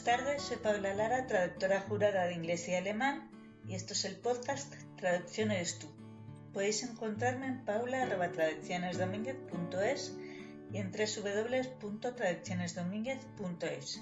Buenas tardes, soy Paula Lara, traductora jurada de inglés y alemán, y esto es el podcast Traducción eres tú. Podéis encontrarme en paula@traduccionesdominguez.es y en www.traduccionesdominguez.es.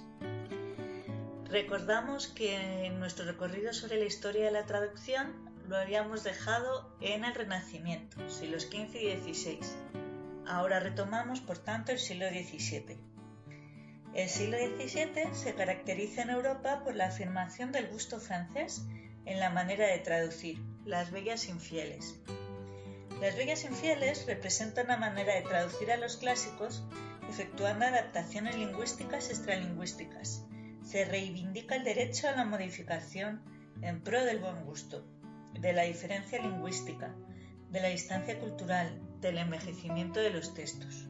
Recordamos que en nuestro recorrido sobre la historia de la traducción lo habíamos dejado en el Renacimiento, siglos XV y XVI. Ahora retomamos, por tanto, el siglo XVII. El siglo XVII se caracteriza en Europa por la afirmación del gusto francés en la manera de traducir, las bellas infieles. Las bellas infieles representan una manera de traducir a los clásicos efectuando adaptaciones lingüísticas extralingüísticas. Se reivindica el derecho a la modificación en pro del buen gusto, de la diferencia lingüística, de la distancia cultural, del envejecimiento de los textos.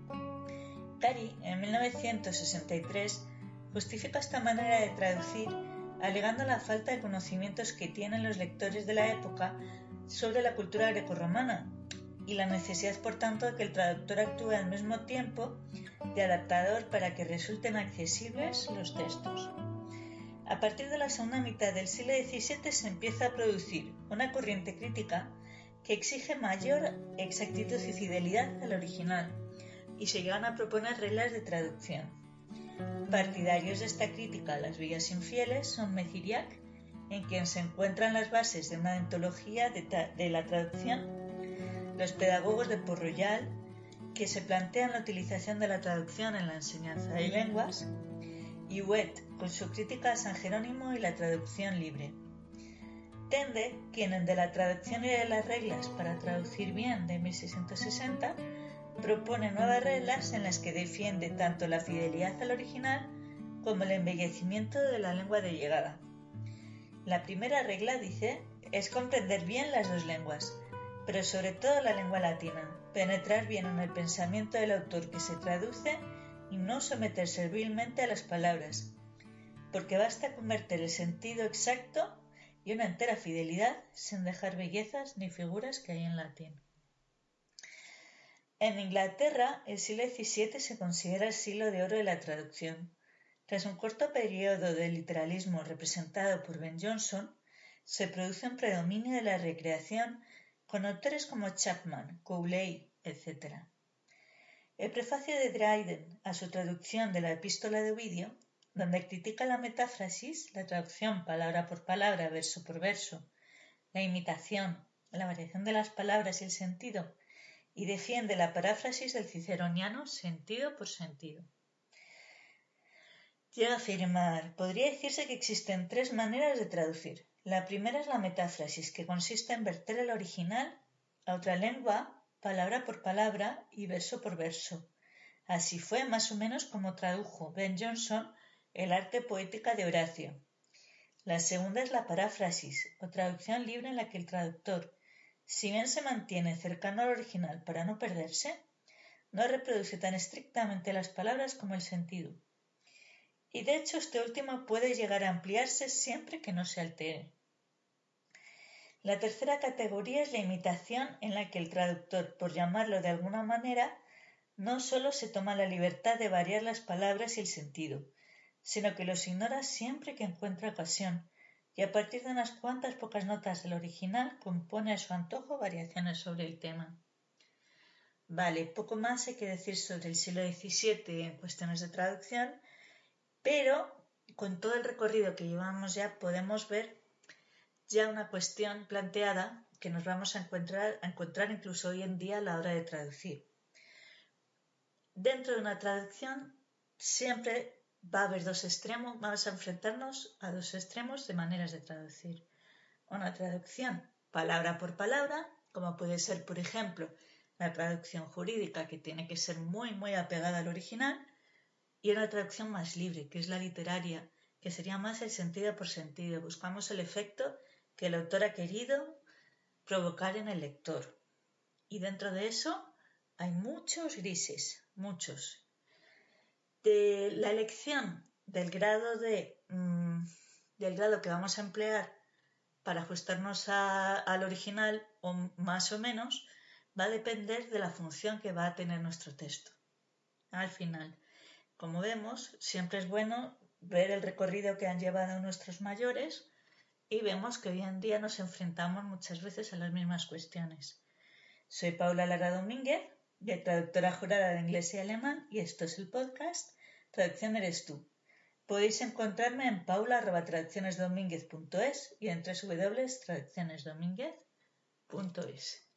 Cary, en 1963, justifica esta manera de traducir alegando la falta de conocimientos que tienen los lectores de la época sobre la cultura grecorromana y la necesidad, por tanto, de que el traductor actúe al mismo tiempo de adaptador para que resulten accesibles los textos. A partir de la segunda mitad del siglo XVII se empieza a producir una corriente crítica que exige mayor exactitud y fidelidad al original, y se llegan a proponer reglas de traducción. Partidarios de esta crítica a las bellas infieles son Meziriac, en quien se encuentran las bases de una antología de la traducción, los pedagogos de Port-Royal, que se plantean la utilización de la traducción en la enseñanza de lenguas, y Huet, con su crítica a San Jerónimo y la traducción libre. Tende, quien de la traducción y de las reglas para traducir bien de 1660, propone nuevas reglas en las que defiende tanto la fidelidad al original como el embellecimiento de la lengua de llegada. La primera regla, dice, es comprender bien las dos lenguas, pero sobre todo la lengua latina, penetrar bien en el pensamiento del autor que se traduce y no someter servilmente a las palabras, porque basta convertir el sentido exacto y una entera fidelidad sin dejar bellezas ni figuras que hay en latín. En Inglaterra, el siglo XVII se considera el siglo de oro de la traducción. Tras un corto periodo de literalismo representado por Ben Jonson, se produce un predominio de la recreación con autores como Chapman, Cowley, etc. El prefacio de Dryden a su traducción de la Epístola de Ovidio, donde critica la metáfrasis, la traducción palabra por palabra, verso por verso, la imitación, la variación de las palabras y el sentido, y defiende la paráfrasis del ciceroniano sentido por sentido. Llega a afirmar, podría decirse que existen tres maneras de traducir. La primera es la metáfrasis, que consiste en verter el original a otra lengua, palabra por palabra y verso por verso. Así fue más o menos como tradujo Ben Jonson el arte poética de Horacio. La segunda es la paráfrasis, o traducción libre en la que el traductor, si bien se mantiene cercano al original para no perderse, no reproduce tan estrictamente las palabras como el sentido. Y de hecho este último puede llegar a ampliarse siempre que no se altere. La tercera categoría es la imitación, en la que el traductor, por llamarlo de alguna manera, no solo se toma la libertad de variar las palabras y el sentido, sino que los ignora siempre que encuentra ocasión, y a partir de unas cuantas pocas notas del original compone a su antojo variaciones sobre el tema. Vale, poco más hay que decir sobre el siglo XVII en cuestiones de traducción, pero con todo el recorrido que llevamos ya podemos ver ya una cuestión planteada que nos vamos a encontrar incluso hoy en día a la hora de traducir. Dentro de una traducción siempre va a haber dos extremos, vamos a enfrentarnos a dos extremos de maneras de traducir. Una traducción palabra por palabra, como puede ser, por ejemplo, la traducción jurídica, que tiene que ser muy apegada al original, y una traducción más libre, que es la literaria, que sería más el sentido por sentido. Buscamos el efecto que el autor ha querido provocar en el lector. Y dentro de eso hay muchos grises, muchos. De la elección del grado que vamos a emplear para ajustarnos al original, o más o menos, va a depender de la función que va a tener nuestro texto. Al final, como vemos, siempre es bueno ver el recorrido que han llevado nuestros mayores y vemos que hoy en día nos enfrentamos muchas veces a las mismas cuestiones. Soy Paula Lara Domínguez, traductora jurada de inglés y alemán, y esto es el podcast Traducción eres tú. Podéis encontrarme en paula@traduccionesdomínguez.es y en www.traduccionesdomínguez.es.